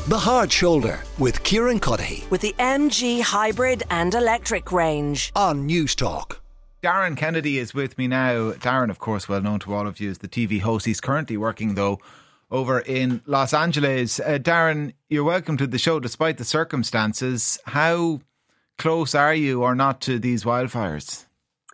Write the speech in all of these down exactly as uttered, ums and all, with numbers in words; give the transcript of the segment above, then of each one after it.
The Hard Shoulder with Kieran Cuddihy with the M G Hybrid and Electric range on News Talk. Darren Kennedy is with me now. Darren, of course, well known to all of you as the T V host. He's currently working, though, over in Los Angeles. Uh, Darren, you're welcome to the show despite the circumstances. How close are you or not to these wildfires?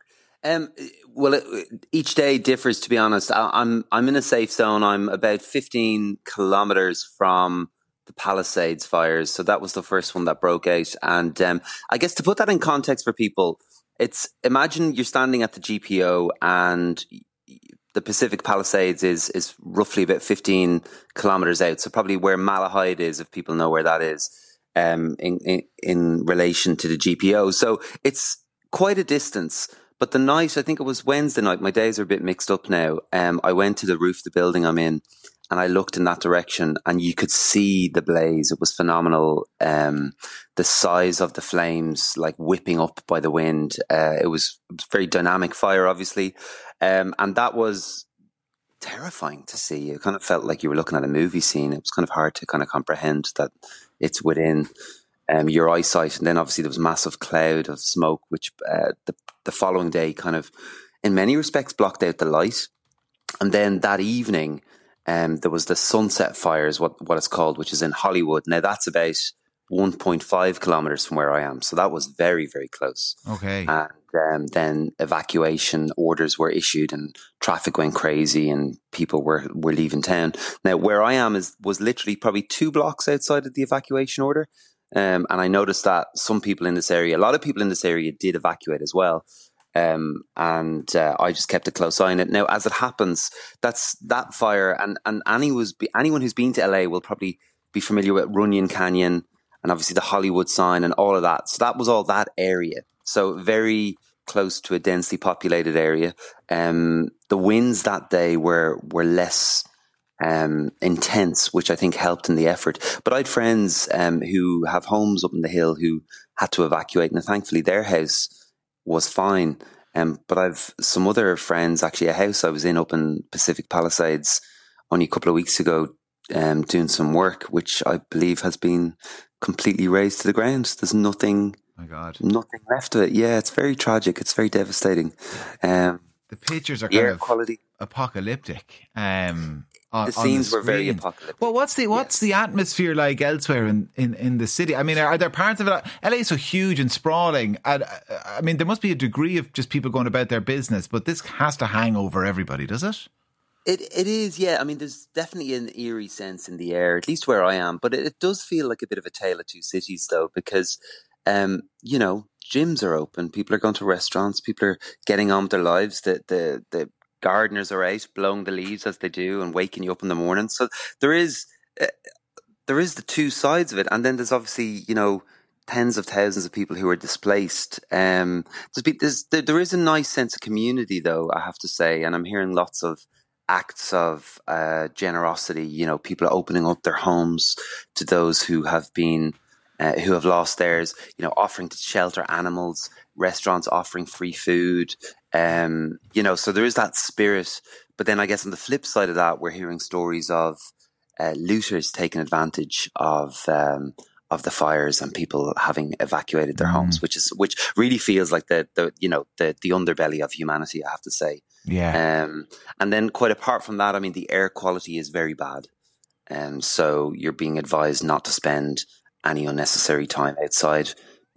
Um, well, it, each day differs, to be honest. I, I'm I'm in a safe zone. I'm about fifteen kilometres from the Palisades fires. So that was the first one that broke out. And um, I guess to put that in context for people, it's imagine you're standing at the G P O and the Pacific Palisades is is roughly about fifteen kilometres out. So probably where Malahide is, if people know where that is, um, in, in, in relation to the G P O. So it's quite a distance. But the night, I think it was Wednesday night, my days are a bit mixed up now. Um, I went to the roof of the building I'm in and I looked in that direction and you could see the blaze. It was phenomenal. Um, the size of the flames, like whipping up by the wind. Uh, it was, it was very dynamic fire, obviously. Um, and that was terrifying to see. It kind of felt like you were looking at a movie scene. It was kind of hard to kind of comprehend that it's within Um, your eyesight. And then obviously there was a massive cloud of smoke, which uh, the, the following day kind of, in many respects, blocked out the light. And then that evening, um, there was the Sunset Fires, what, what it's called, which is in Hollywood. Now that's about one point five kilometres from where I am. So that was very, very close. Okay. And um, then evacuation orders were issued and traffic went crazy and people were, were leaving town. Now where I am is was literally probably two blocks outside of the evacuation order. Um, and I noticed that some people in this area, a lot of people in this area did evacuate as well. Um, and uh, I just kept a close eye on it. Now, as it happens, that's that fire. And, and any was, anyone who's been to L A will probably be familiar with Runyon Canyon and obviously the Hollywood sign and all of that. So that was all that area. So very close to a densely populated area. Um, the winds that day were, were less Um, intense, which I think helped in the effort. But I had friends um, who have homes up in the hill who had to evacuate, and thankfully their house was fine. Um, but I've some other friends, actually a house I was in up in Pacific Palisades only a couple of weeks ago, um, doing some work, which I believe has been completely razed to the ground. There's nothing, My God, nothing left of it. Yeah, it's very tragic. It's very devastating. Um, the pictures are the kind air of quality. apocalyptic. Um, On, the scenes the were very apocalyptic. Well, what's the what's yes. the atmosphere like elsewhere in, in, in the city? I mean, are, are there parts of it? L A is so huge and sprawling. And, I mean, there must be a degree of just people going about their business, but this has to hang over everybody, does it? It it is, yeah. I mean, there's definitely an eerie sense in the air, at least where I am. But it, it does feel like a bit of a tale of two cities, though, because um, you know, gyms are open, people are going to restaurants, people are getting on with their lives. The the the gardeners are out blowing the leaves as they do and waking you up in the morning. So there is uh, there is the two sides of it, and then there's obviously, you know, tens of thousands of people who are displaced. Um, there's, there's, there, there is a nice sense of community, though, I have to say, and I'm hearing lots of acts of uh, generosity. You know, people are opening up their homes to those who have been uh, who have lost theirs. You know, offering to shelter animals, restaurants offering free food. Um, you know, so there is that spirit. But then I guess on the flip side of that, we're hearing stories of uh, looters taking advantage of um, of the fires and people having evacuated their mm. homes, which is which really feels like the the you know the the underbelly of humanity, I have to say. Yeah. Um, and then quite apart from that, I mean, the air quality is very bad, and um, so you're being advised not to spend any unnecessary time outside.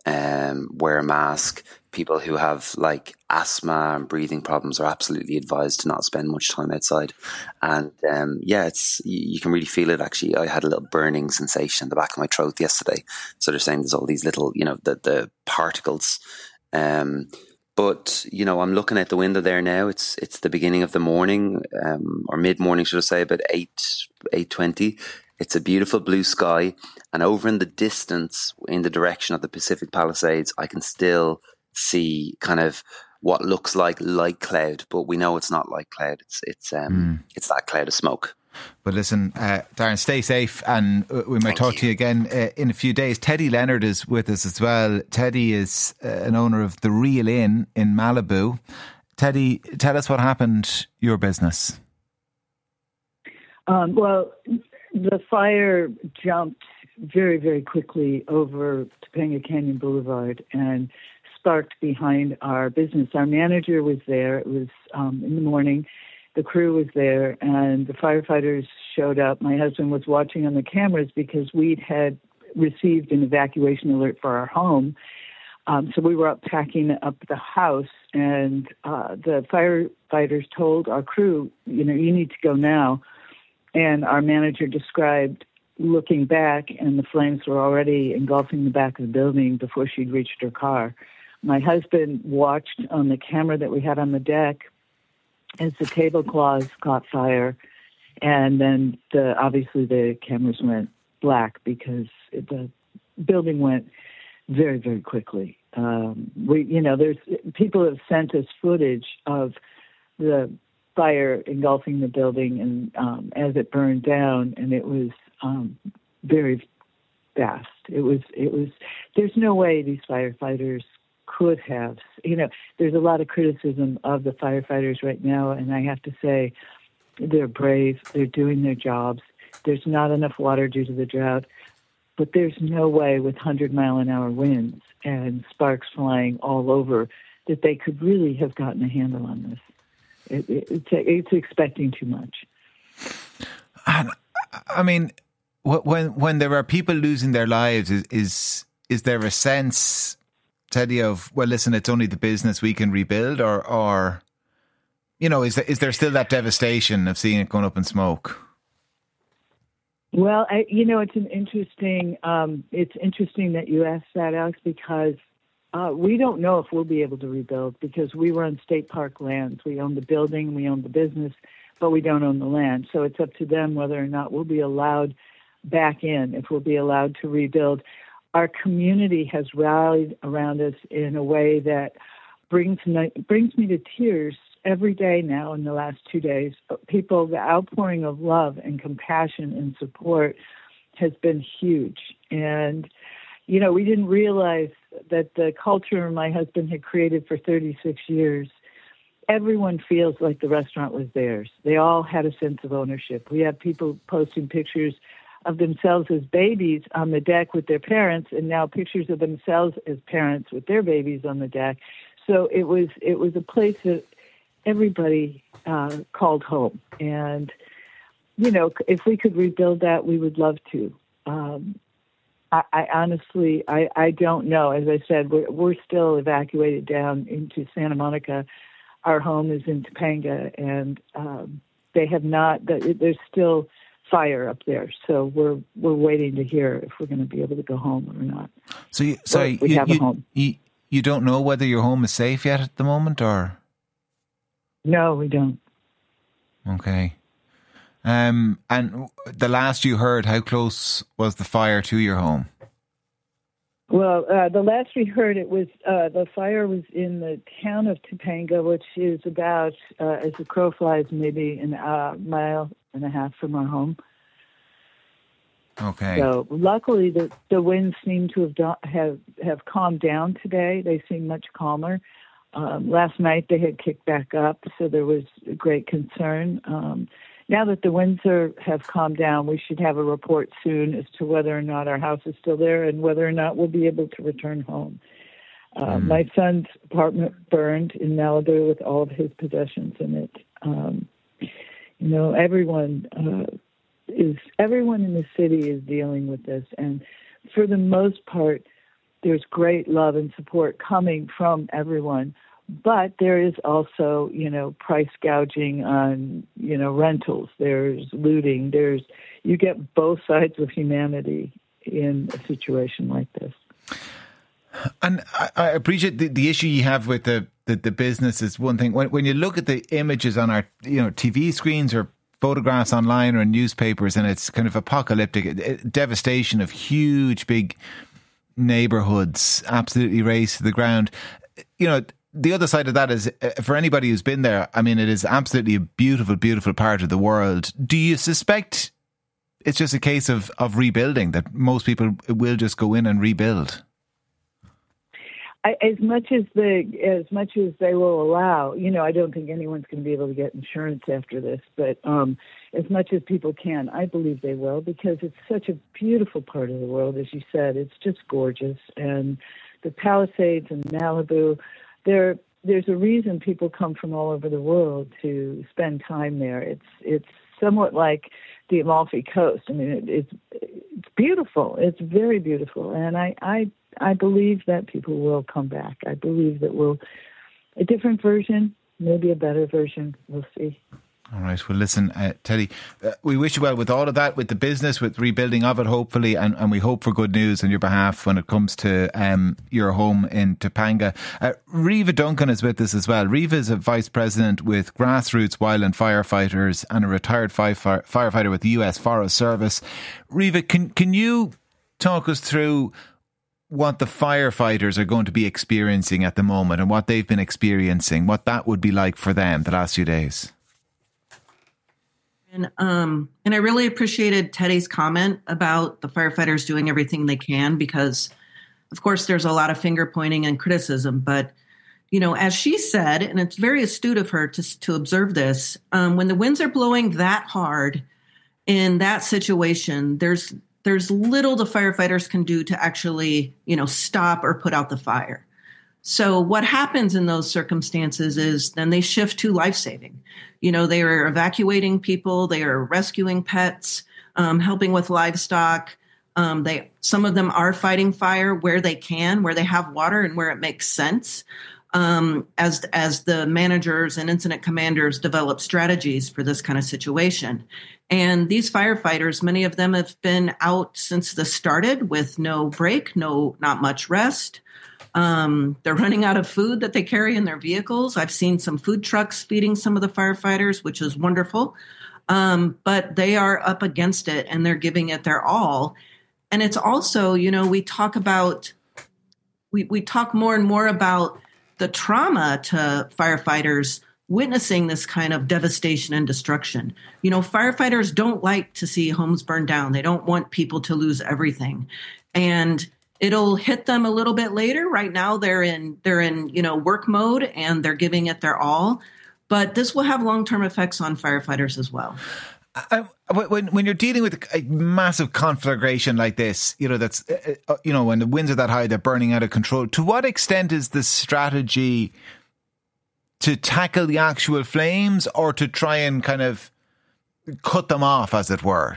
Um, wear a mask. People who have like asthma and breathing problems are absolutely advised to not spend much time outside. And um, yeah, it's you, you can really feel it. Actually, I had a little burning sensation in the back of my throat yesterday. So they're saying there's all these little, you know, the the particles. Um, but you know, I'm looking out the window there now. It's it's the beginning of the morning, um, or mid morning, should I say, about eight eight twenty. It's a beautiful blue sky, and over in the distance, in the direction of the Pacific Palisades, I can still see kind of what looks like light cloud, but we know it's not light cloud. It's it's um mm. it's that cloud of smoke. But listen, uh, Darren, stay safe, and we might Thank talk you. to you again uh, in a few days. Teddy Leonard is with us as well. Teddy is uh, an owner of the Real Inn in Malibu. Teddy, tell us what happened, your business. Um, well, the fire jumped very, very quickly over Topanga Canyon Boulevard and sparked behind our business. Our manager was there. It was um, in the morning. The crew was there, and the firefighters showed up. My husband was watching on the cameras because we'd had received an evacuation alert for our home. Um, so we were up packing up the house, and uh, the firefighters told our crew, you know, you need to go now. And our manager described looking back, and the flames were already engulfing the back of the building before she'd reached her car. My husband watched on the camera that we had on the deck as the tablecloths caught fire, and then the obviously the cameras went black because the building went very, very quickly. Um, we, you know, there's people have sent us footage of the fire engulfing the building and um, as it burned down, and it was um, very fast. It was, it was. There's no way these firefighters could have. You know, there's a lot of criticism of the firefighters right now, and I have to say, they're brave. They're doing their jobs. There's not enough water due to the drought. But there's no way with one hundred mile an hour winds and sparks flying all over that they could really have gotten a handle on this. It, it, it's, it's expecting too much. And I mean, when when there are people losing their lives, is is, is there a sense, Teddy, of, well, listen, it's only the business, we can rebuild, or, or you know, is there, is there still that devastation of seeing it going up in smoke? Well, I, you know, it's an interesting. Um, it's interesting that you asked that, Alex, because uh, we don't know if we'll be able to rebuild because we were on state park lands. We own the building, we own the business, but we don't own the land. So it's up to them whether or not we'll be allowed back in, if we'll be allowed to rebuild. Our community has rallied around us in a way that brings me, brings me to tears every day now in the last two days. People, the outpouring of love and compassion and support has been huge. And, you know, we didn't realize that the culture my husband had created for thirty-six years, everyone feels like the restaurant was theirs. They all had a sense of ownership. We have people posting pictures of themselves as babies on the deck with their parents, and now pictures of themselves as parents with their babies on the deck. So it was it was a place that everybody uh, called home. And, you know, if we could rebuild that, we would love to. Um, I, I honestly, I, I don't know. As I said, we're, we're still evacuated down into Santa Monica. Our home is in Topanga, and um, they have not, there's still fire up there. So we're we're waiting to hear if we're going to be able to go home or not. So, you, sorry, we you, have you, a home. You, you don't know whether your home is safe yet at the moment, or? No, we don't. Okay. Um, and the last you heard, how close was the fire to your home? Well, uh, the last we heard, it was uh, the fire was in the town of Topanga, which is about, uh, as the crow flies, maybe a uh, mile and a half from our home. Okay. So luckily, the the winds seem to have do- have have calmed down today. They seem much calmer. Um, last night they had kicked back up, so there was great concern. Um, now that the winds are, have calmed down, we should have a report soon as to whether or not our house is still there and whether or not we'll be able to return home. Uh, mm. My son's apartment burned in Malibu with all of his possessions in it. Um, you know, everyone uh, is everyone in the city is dealing with this, and for the most part, there's great love and support coming from everyone. But there is also, you know, price gouging on, you know, rentals. There's looting. There's you get both sides of humanity in a situation like this. And I, I appreciate the, the issue you have with the, the, the business is one thing. When, when you look at the images on our, you know, T V screens or photographs online or in newspapers, and it's kind of apocalyptic, it, it, devastation of huge, big neighbourhoods, absolutely razed to the ground. You know, the other side of that is, for anybody who's been there, I mean, it is absolutely a beautiful, beautiful part of the world. Do you suspect it's just a case of, of rebuilding, that most people will just go in and rebuild? I, as much as the as much as they will allow, you know, I don't think anyone's going to be able to get insurance after this, but um, as much as people can, I believe they will, because it's such a beautiful part of the world, as you said. It's just gorgeous, and the Palisades and Malibu, there there's a reason people come from all over the world to spend time there. It's it's somewhat like the Amalfi Coast. I mean, it, it's it's beautiful. It's very beautiful, and I. I I believe that people will come back. I believe that we'll, a different version, maybe a better version. We'll see. All right. Well, listen, uh, Teddy, uh, we wish you well with all of that, with the business, with rebuilding of it, hopefully, and, and we hope for good news on your behalf when it comes to um, your home in Topanga. Uh, Riva Duncan is with us as well. Riva is a vice president with Grassroots Wildland Firefighters and a retired fire, firefighter with the U S Forest Service. Riva, can can you talk us through what the firefighters are going to be experiencing at the moment and what they've been experiencing, what that would be like for them the last few days? And um, and I really appreciated Teddy's comment about the firefighters doing everything they can, because, of course, there's a lot of finger pointing and criticism. But, you know, as she said, and it's very astute of her to, to observe this, um, when the winds are blowing that hard in that situation, there's there's little the firefighters can do to actually, you know, stop or put out the fire. So what happens in those circumstances is then they shift to life-saving. You know, they are evacuating people, they are rescuing pets, um, helping with livestock. Um, they some of them are fighting fire where they can, where they have water and where it makes sense. Um, as as the managers and incident commanders develop strategies for this kind of situation. And these firefighters, many of them have been out since this started with no break, no not much rest. Um, they're running out of food that they carry in their vehicles. I've seen some food trucks feeding some of the firefighters, which is wonderful. Um, but they are up against it and they're giving it their all. And it's also, you know, we talk about, we, we talk more and more about the trauma to firefighters witnessing this kind of devastation and destruction. You know, firefighters don't like to see homes burned down. They don't want people to lose everything. And it'll hit them a little bit later. Right now they're in, they're in, you know, work mode and they're giving it their all. But this will have long-term effects on firefighters as well. I, when when you're dealing with a massive conflagration like this, you know, that's, uh, you know, when the winds are that high, they're burning out of control. To what extent is the strategy to tackle the actual flames or to try and kind of cut them off, as it were?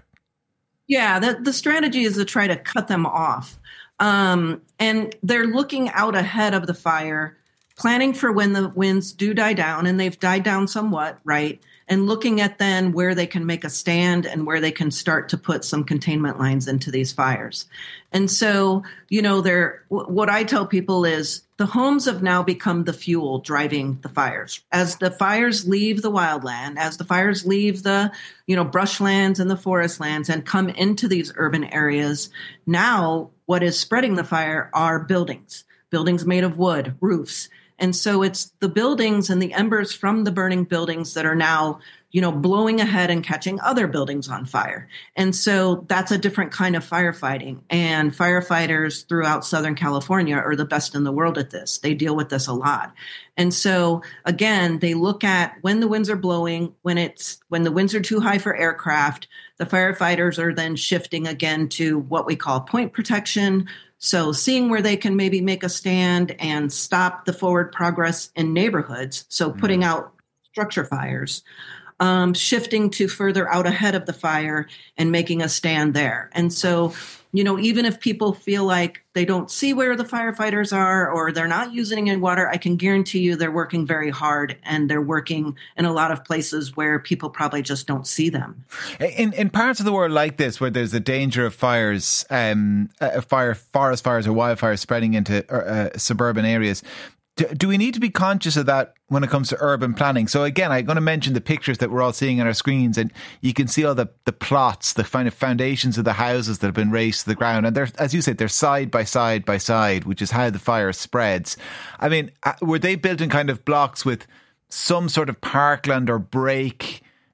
Yeah, the, the strategy is to try to cut them off. Um, and they're looking out ahead of the fire, planning for when the winds do die down, and they've died down somewhat, right? And looking at then where they can make a stand and where they can start to put some containment lines into these fires. And so, you know, they're, what I tell people is the homes have now become the fuel driving the fires. As the fires leave the wildland, as the fires leave the, you know, brushlands and the forest lands and come into these urban areas, now what is spreading the fire are buildings, buildings made of wood, roofs. And so it's the buildings and the embers from the burning buildings that are now, you know, blowing ahead and catching other buildings on fire. And so that's a different kind of firefighting. And firefighters throughout Southern California are the best in the world at this. They deal with this a lot. And so, again, they look at when the winds are blowing, when it's when the winds are too high for aircraft, the firefighters are then shifting again to what we call point protection. So seeing where they can maybe make a stand and stop the forward progress in neighborhoods. So putting out structure fires, um, shifting to further out ahead of the fire and making a stand there. And so, you know, even if people feel like they don't see where the firefighters are or they're not using any water, I can guarantee you they're working very hard and they're working in a lot of places where people probably just don't see them. In in parts of the world like this, where there's a danger of fires, um, uh, fire, forest fires or wildfires spreading into uh, suburban areas, do, do we need to be conscious of that when it comes to urban planning? So again, I'm going to mention the pictures that we're all seeing on our screens, and you can see all the, the plots, the kind of foundations of the houses that have been raised to the ground. And they're, as you said, they're side by side by side, which is how the fire spreads. I mean, were they built in kind of blocks with some sort of parkland or break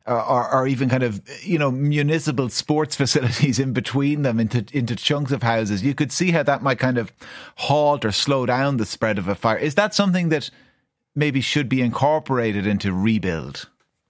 or, or even kind of, you know, municipal sports facilities in between them into into chunks of houses. You could see how that might kind of halt or slow down the spread of a fire. Is that something that maybe should be incorporated into rebuild?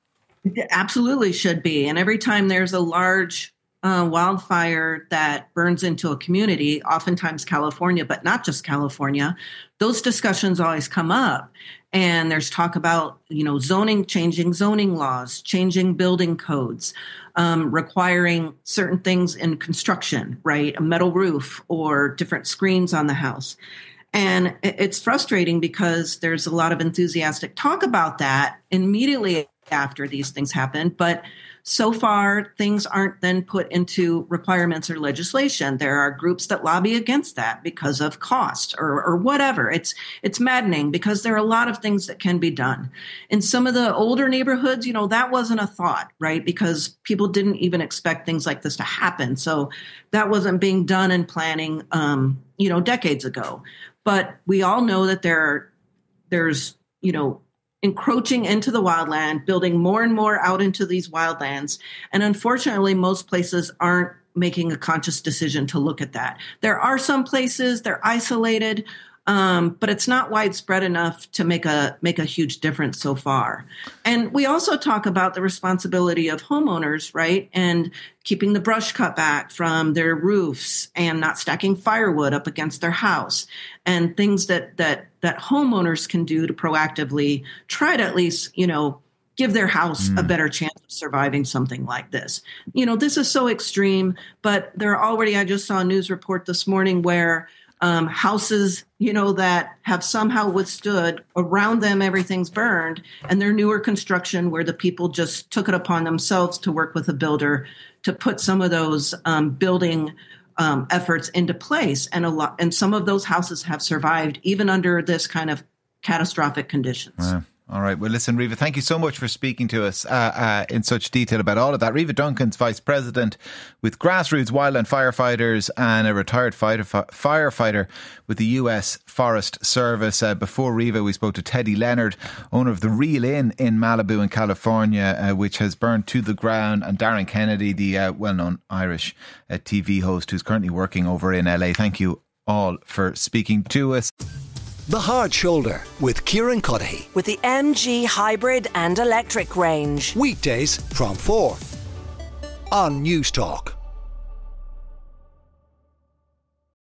It absolutely should be. And every time there's a large uh, wildfire that burns into a community, oftentimes California, but not just California, those discussions always come up. And there's talk about, you know, zoning, changing zoning laws, changing building codes, um, requiring certain things in construction, right? A metal roof or different screens on the house. And it's frustrating because there's a lot of enthusiastic talk about that immediately after these things happen. But so far, things aren't then put into requirements or legislation. There are groups that lobby against that because of cost or, or whatever. It's it's maddening because there are a lot of things that can be done. In some of the older neighborhoods, you know, that wasn't a thought, right? Because people didn't even expect things like this to happen. So that wasn't being done in planning, um, you know, decades ago. But we all know that there are, there's, you know, encroaching into the wildland, building more and more out into these wildlands. And unfortunately, most places aren't making a conscious decision to look at that. There are some places, they're isolated, um, but it's not widespread enough to make a make a huge difference so far. And we also talk about the responsibility of homeowners, right? And keeping the brush cut back from their roofs and not stacking firewood up against their house, and things that that that homeowners can do to proactively try to at least, you know, give their house mm. a better chance of surviving something like this. You know, this is so extreme, but there are already, I just saw a news report this morning where um, houses, you know, that have somehow withstood, around them everything's burned, and they're newer construction where the people just took it upon themselves to work with a builder to put some of those um, building um, efforts into place. And a lot, and some of those houses have survived even under this kind of catastrophic conditions. Wow. All right. Well, listen, Riva, thank you so much for speaking to us uh, uh, in such detail about all of that. Riva Duncan's Vice President with Grassroots Wildland Firefighters and a retired fighter, firefighter with the U S Forest Service. Uh, before Riva, we spoke to Teddy Leonard, owner of the Real Inn in Malibu in California, uh, which has burned to the ground, and Darren Kennedy, the uh, well-known Irish uh, T V host who's currently working over in L A. Thank you all for speaking to us. The Hard Shoulder with Kieran Cuddihy. With the M G hybrid and electric range. Weekdays from four on News Talk.